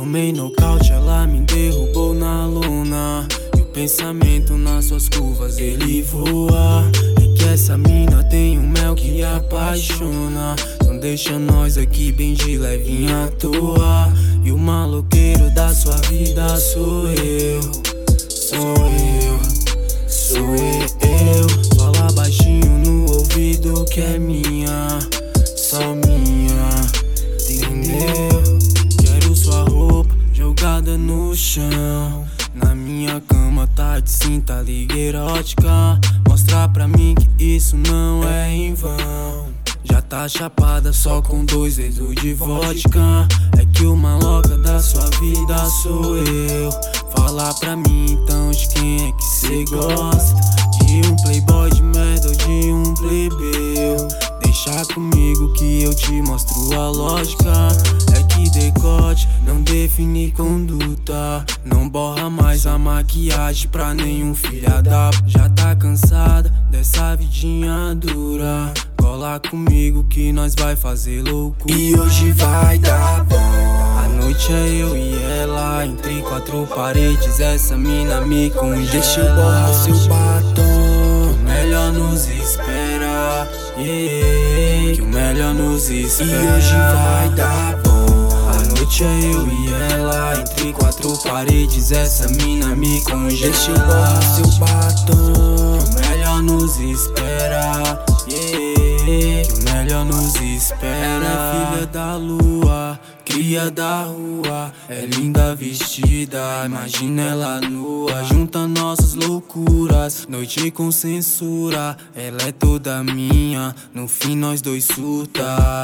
Tomei nocaute, ela me derrubou na lona. E o pensamento nas suas curvas ele voa. É que essa mina tem um mel que apaixona. Não deixa nós aqui bem de levinha à toa. E o maloqueiro da sua vida sou eu. Sou eu, sou eu. Fala baixinho no ouvido que é minha, só minha, entendeu? Quero sua roupa jogada no chão. Na minha cama tá de cinta, liga erótica. Mostrar pra mim que isso não é em vão. Já tá chapada só com 2 dedos de vodka. É que o maloca da sua vida sou eu. Fala pra mim então de quem é que cê gosta. De um playboy de merda ou de um plebeu? Deixa comigo que eu te mostro a lógica. É que decote não define conduta. Não borra mais a maquiagem pra nenhum filha da p. Já tá cansada dessa vidinha dura. Cola comigo que nós vai fazer loucura. E hoje vai dar bom. A noite é eu e ela, entre 4 paredes. Essa mina me congela. Deixa eu borrar seu batom. O melhor nos espera, yeah, que o melhor nos espera. E hoje vai dar bom. A noite é eu e ela, entre 4 paredes. Essa mina me congela. Deixa eu borrar seu batom. Que o melhor nos espera, yeah, que o melhor nos espera. Ela é filha da lua, cria da rua. É linda vestida, imagina ela nua. Junta nossas loucuras, noite com censura. Ela é toda minha, no fim nós dois surta,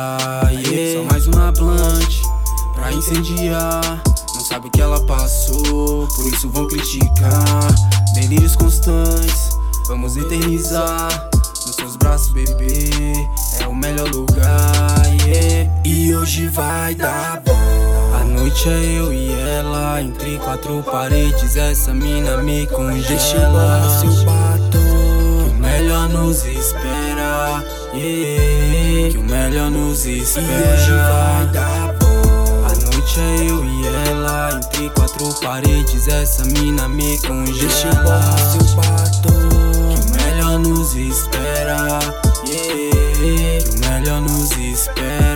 yeah. Só mais uma blunt pra incendiar. Não sabe o que ela passou, por isso vão criticar. Delírios constantes, vamos eternizar. Nos seus braços, bebê, é o melhor lugar, yeah. E hoje vai dar bom. A noite é eu e ela, entre 4 paredes. Essa mina me congela. Deixa eu borrar seu batom. Que o melhor nos espera, yeah, que o melhor nos espera. E hoje vai dar bom. A noite é eu e ela, entre 4 paredes. Essa mina me congela. Deixa eu borrar seu batom. Que o melhor nos espera, yeah, que o melhor nos espera.